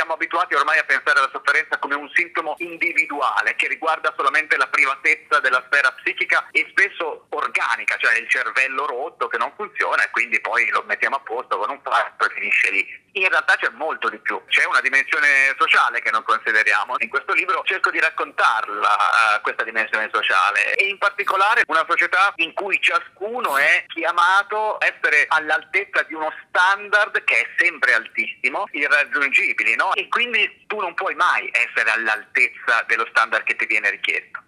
siamo abituati ormai a pensare alla sofferenza come un sintomo individuale che riguarda solamente la privatezza della sfera psichica e spesso organica, cioè il cervello rotto che non funziona e quindi poi lo mettiamo a posto con un fatto e finisce lì. In realtà c'è molto di più, c'è una dimensione sociale che non consideriamo. In questo libro cerco di raccontarla, questa dimensione sociale, e in particolare una società in cui ciascuno è chiamato a essere all'altezza di uno standard che è sempre altissimo, irraggiungibili, no? E quindi tu non puoi mai essere all'altezza dello standard che ti viene richiesto.